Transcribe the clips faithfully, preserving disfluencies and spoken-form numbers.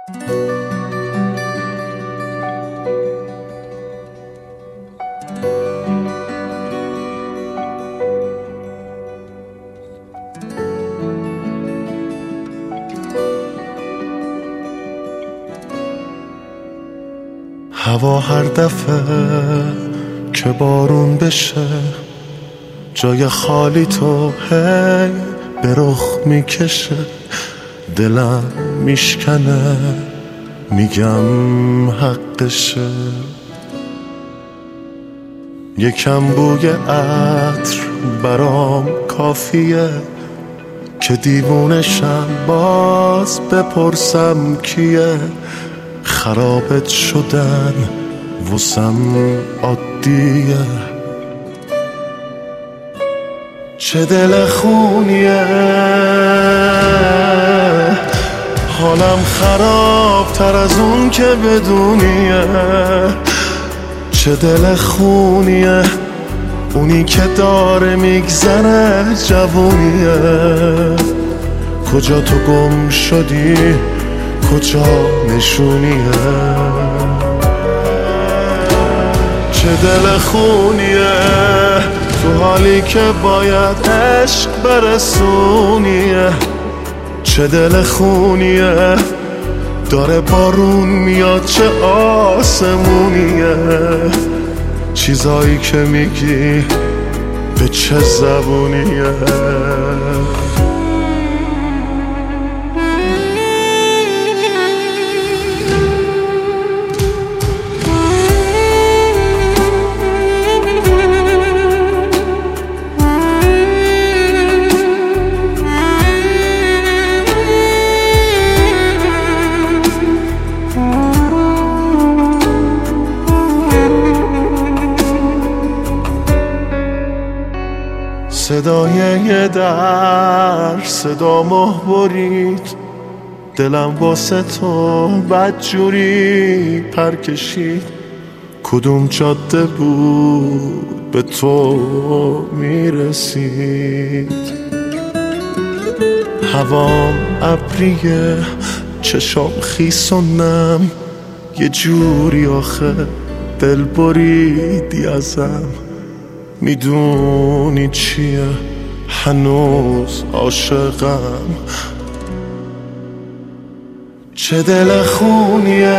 هوا هر دفعه که بارون بشه جای خالی تو هی به رخ میکشه، دلم میشکنه میگم حقشه. یکم بوی عطر برام کافیه که دیوونشم باز بپرسم کیه. خرابت شدن واسم عادیه، چه دل خونیه. حالم خراب تر از اون که بدونیه، چه دل خونیه. اونی که داره میگذره جوونیه. کجا تو گم شدی، کجا نشونیه. چه دل خونیه تو حالی که باید عشق برسونیه. چه دل خونیه داره بارون میاد چه آسمونیه. چیزایی که میگی به چه زبونیه. صدای یه در صدا مه برید، دلم واسه تو بدجوری پر کشید. کدوم جاده بود به تو میرسید. هوام ابریه چشام خیس و نم، یه جوری آخه دل بریدی ازم. میدونی چیه هنوز عاشقم. چه دل خونیه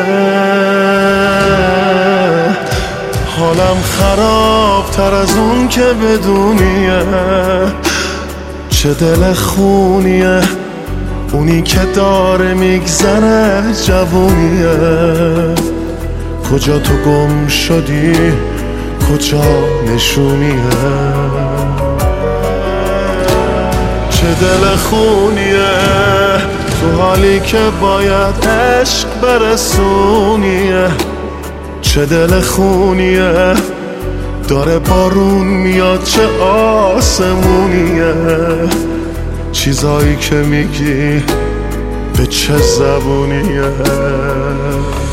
حالم خراب تر از اون که بدونیه. چه دل خونیه اونی که داره میگذره جوونیه. کجا تو گم شدی، کجا نشونیه. چه دل خونیه تو حالی که باید عشق برسونیه. چه دل خونیه داره بارون میاد چه آسمونیه. چیزایی که میگی به چه زبونیه.